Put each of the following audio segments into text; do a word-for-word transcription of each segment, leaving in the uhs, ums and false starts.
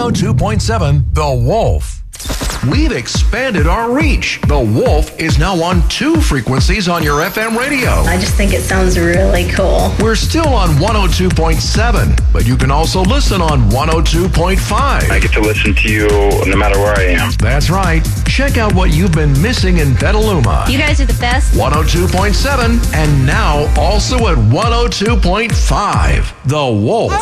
oh two point seven The Wolf. We've expanded our reach. The Wolf is now on two frequencies on your F M radio. I just think it sounds really cool. We're still on one oh two point seven, but you can also listen on one oh two point five. I get to listen to you no matter where I am. That's right. Check out what you've been missing in Petaluma. You guys are the best. one oh two point seven, and now also at one oh two point five. The Wolf.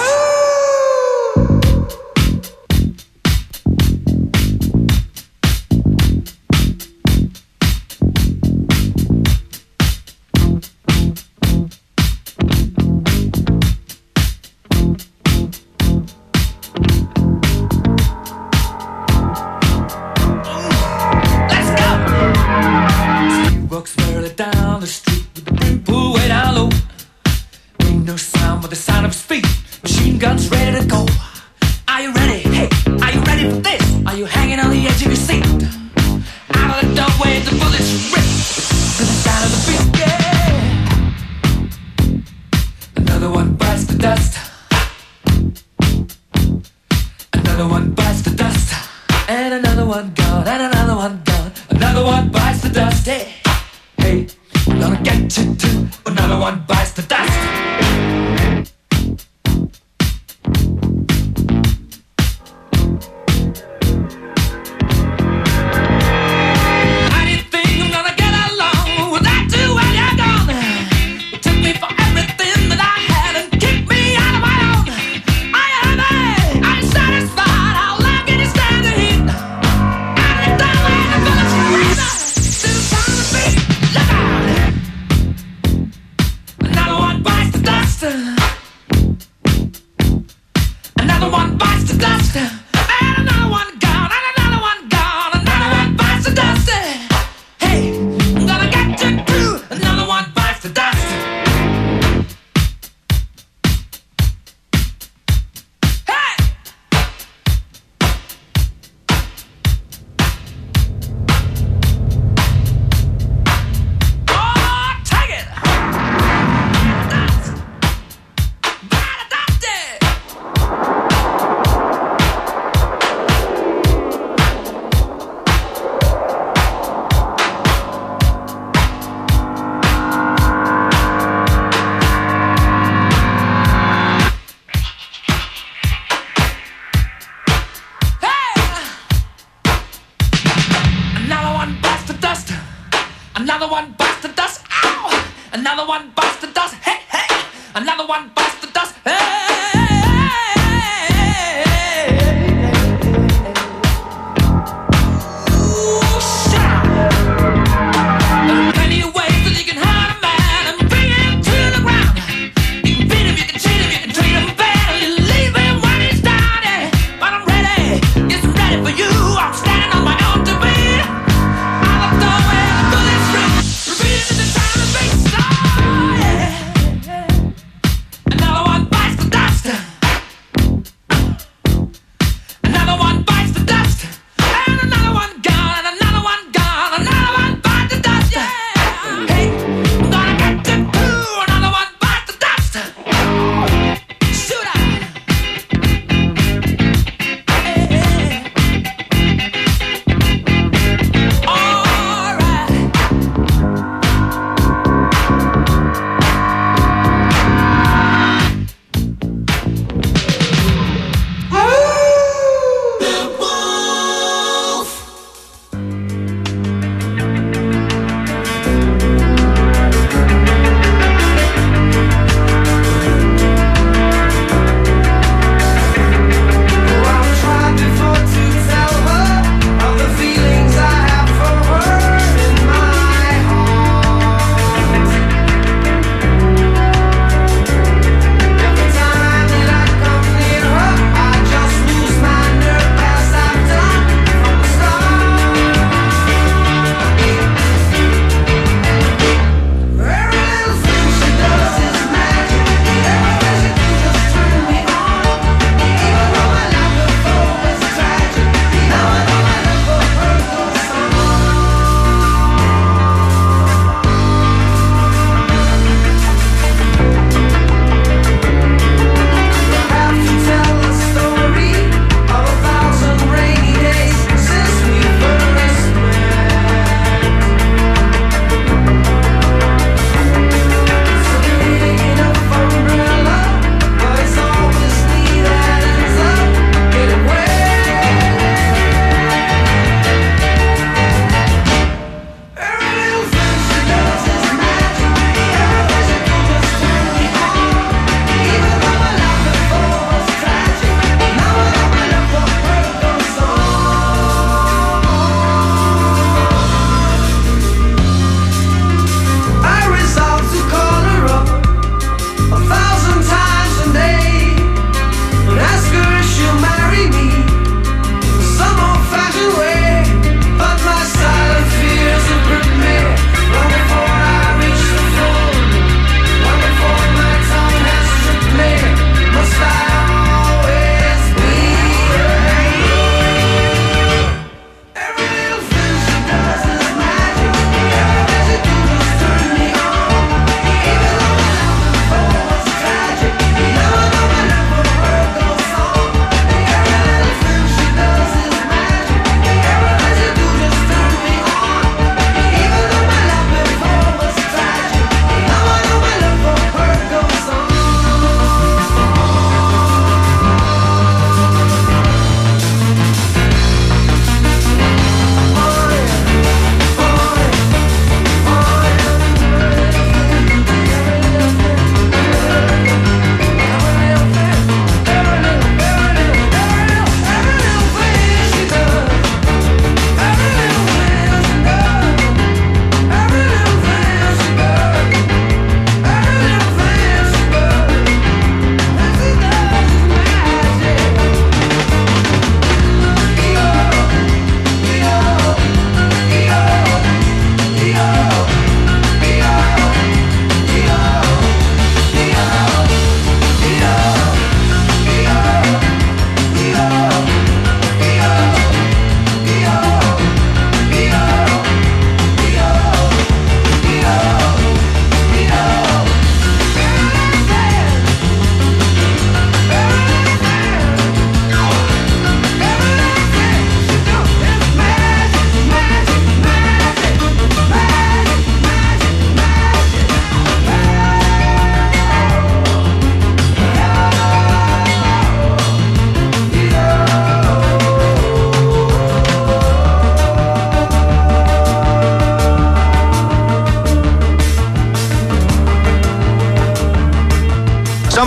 Another one bites the dust.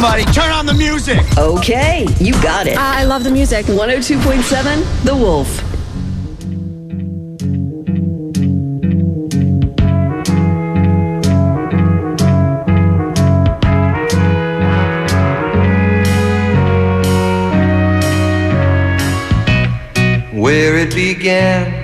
Somebody turn on the music. Okay, you got it. I love the music. one oh two point seven, The Wolf. Where it began,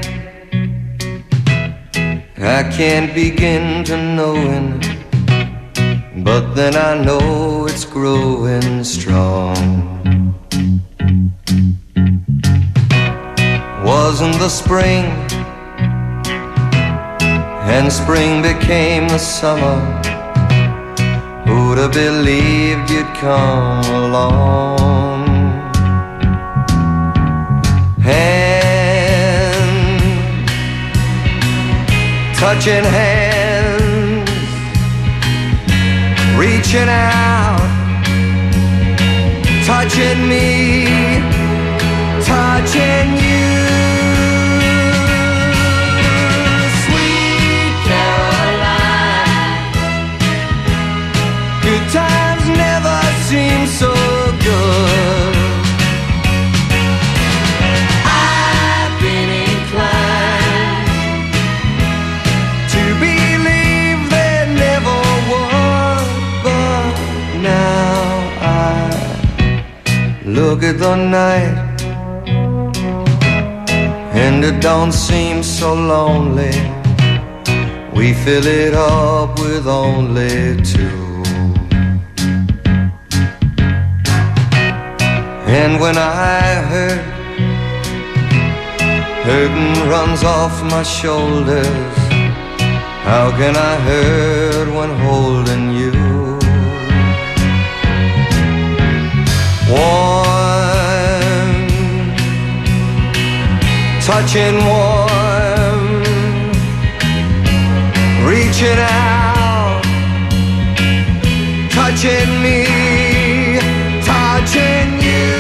I can't begin to knowing, but then I know it's growing strong. Wasn't the spring, and spring became the summer. Who'd have believed you'd come along? Hand, touching hands, reaching out, touching me, touching you. Sweet Caroline, good times never seem so good. Look at the night, and it don't seem so lonely. We fill it up with only two. And when I hurt, hurting runs off my shoulders. How can I hurt when holding you? Warm, touching warm, reaching out, touching me, touching you.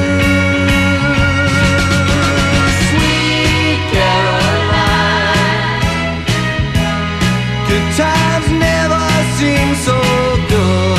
Sweet Caroline, good times never seem so good.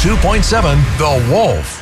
two point seven The Wolf.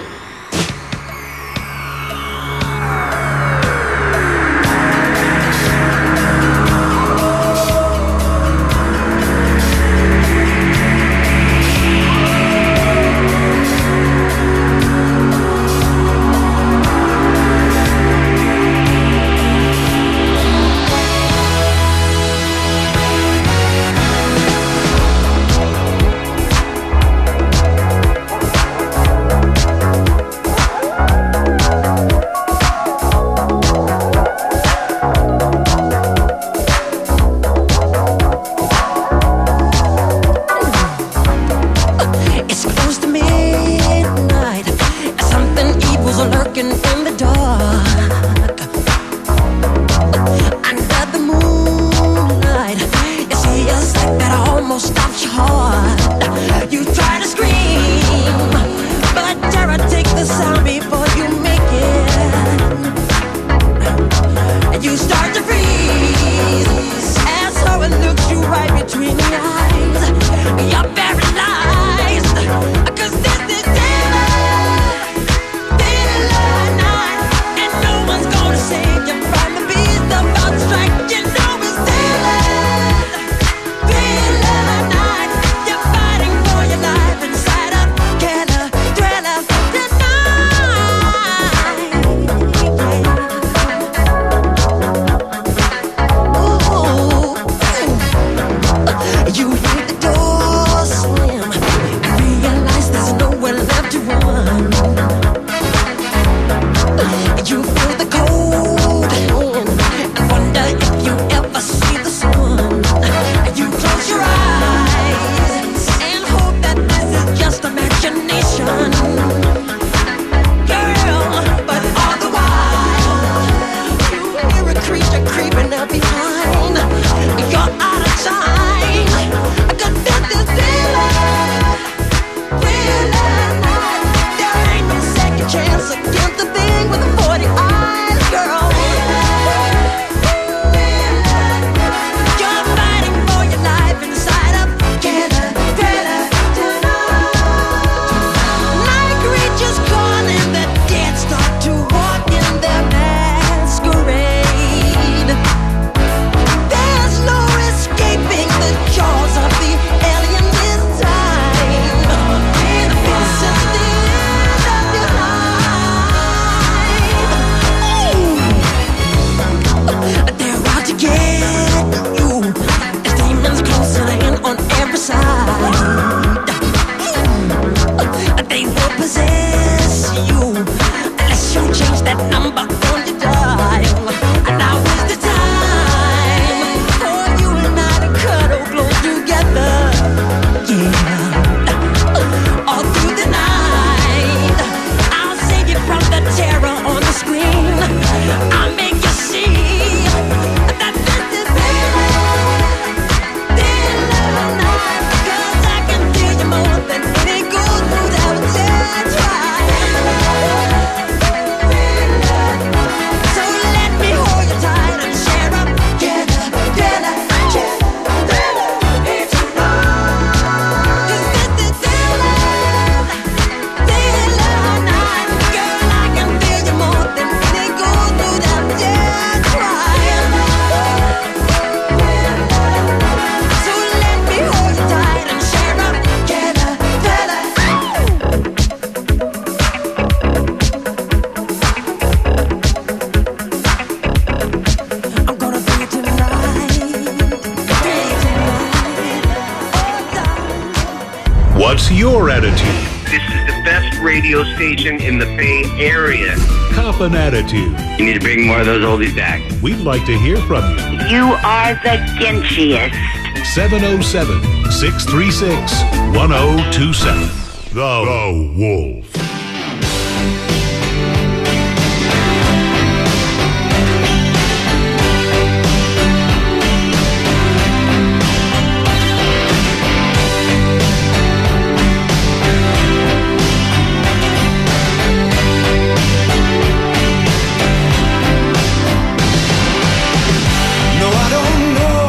What's your attitude? This is the best radio station in the Bay Area. Cop an attitude. You need to bring more of those oldies back. We'd like to hear from you. You are the Genshiest. seven oh seven, six three six, one oh two seven. The, the Wolf.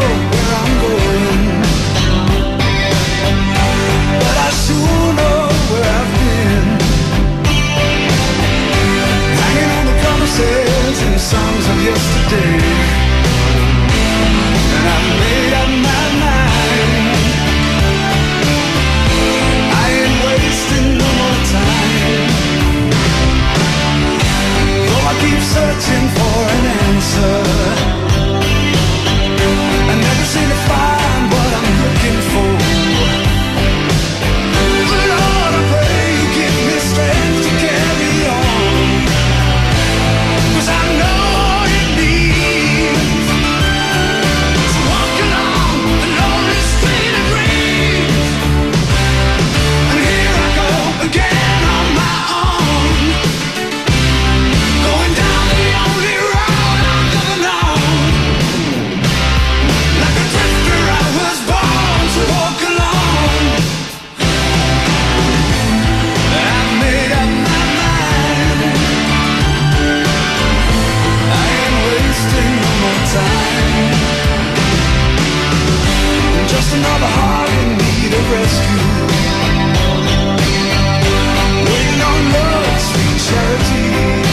But I sure know songs of yesterday, and I made up my mind. I ain't wasting no more time. Though I keep searching for an answer, I never seem to find what I'm looking for. But Lord, I pray you give me strength to carry on, 'cause I know all it means to walk along the lonely street of dreams. And here I go again on my own, going down the only road I've ever known. Like a drifter I was born to walk alone. I've made up my mind. I ain't wasting no more time. I'm just another heart in need of rescue, waiting on love's sweet charity.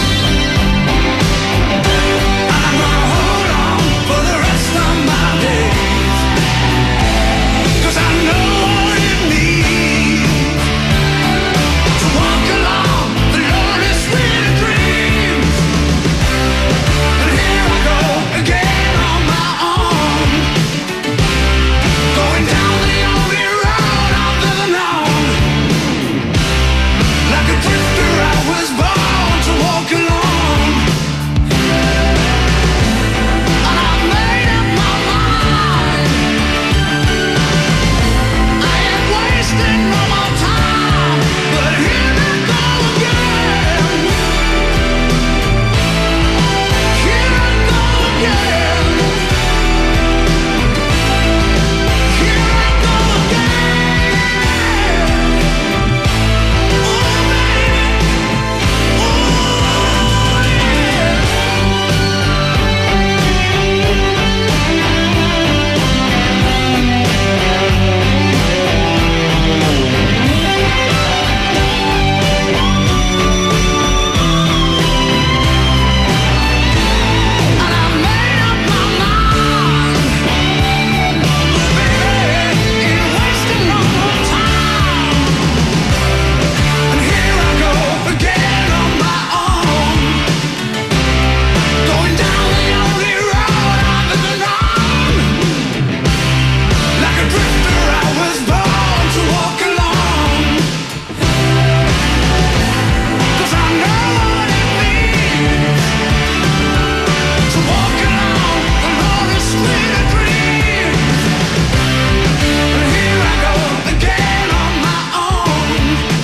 And I'm gonna hold on for the rest of my days, 'cause I know all it means to walk along the lonely street of dreams. And here I go again on my own, going down the only road I've ever known. Like a drifter I was born to walk alone. And I've made up my mind. I ain't wasting no more time. But here I go again. Here I go again. Here I go again. Oh, baby. Oh, yeah. And I made up my mind. Oh, baby, ain't wasting no more time. And here I go again on my own, going down the only road I've ever known. Like a drifter I was born to walk alone. 'Cause I know what it means to walk along the lonely street of dreams. And here I go again on my own,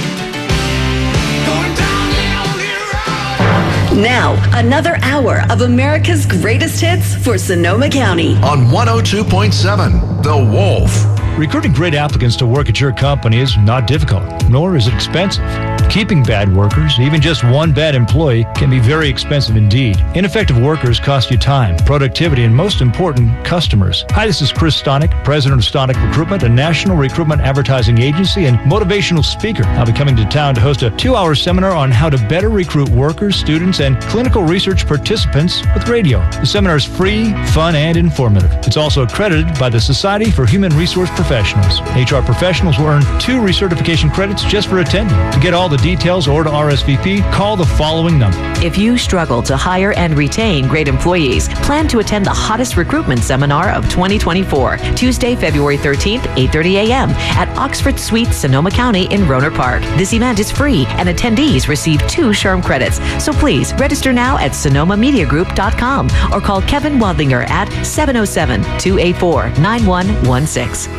going down the only road. Now, another hour of America's greatest hits for Sonoma County. On one oh two point seven, The Wolf. Recruiting great applicants to work at your company is not difficult, nor is it expensive. Keeping bad workers, even just one bad employee, can be very expensive indeed. Ineffective workers cost you time, productivity, and most important, customers. Hi, this is Chris Stonick, president of Stonick Recruitment, a national recruitment advertising agency and motivational speaker. I'll be coming to town to host a two-hour seminar on how to better recruit workers, students, and clinical research participants with radio. The seminar is free, fun, and informative. It's also accredited by the Society for Human Resource Professionals. H R professionals will earn two recertification credits just for attending. To get all the details or to R S V P, call the following number. If you struggle to hire and retain great employees, plan to attend the hottest recruitment seminar of twenty twenty-four, Tuesday, February thirteenth, eight thirty a.m. at Oxford Suite, Sonoma County in Rohnert Park. This event is free and attendees receive two SHRM credits. So please register now at sonoma media group dot com or call Kevin Wadlinger at seven oh seven, two eight four, nine one one six.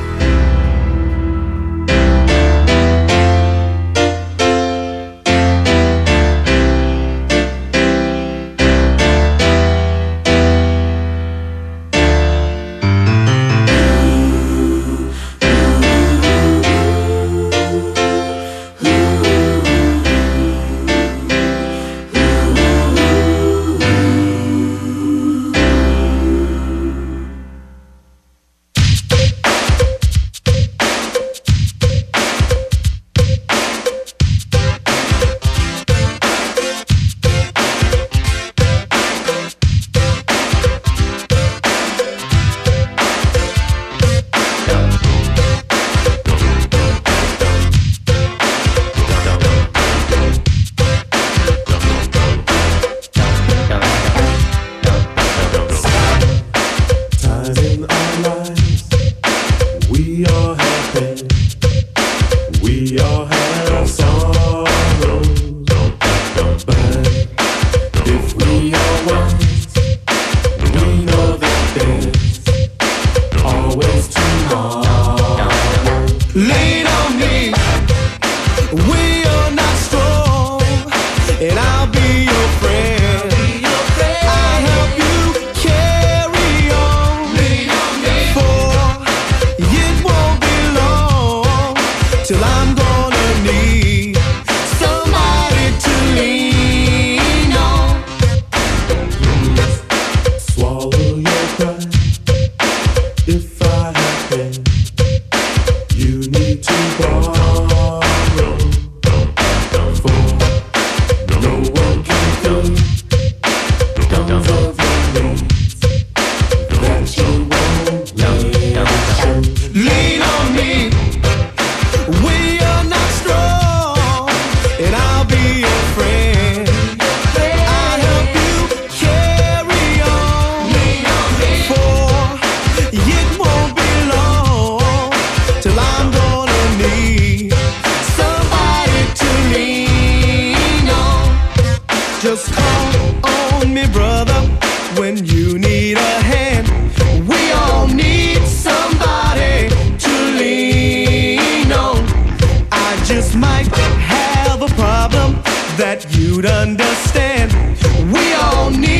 be your friend. I'll help you carry on. For it won't be long till I'm gonna need somebody to lean on. Swallow your pride. If I have been, you need to borrow. For no one can fill tons of your needs that you won't need. Lean on me when you're not strong, and I'll be your friend. I'll help you carry on. For it won't be long till I'm gonna need somebody to lean on. Just call on me, brother, when you need a hand. We all need somebody to lean on. I just might have a problem that you'd understand. We all need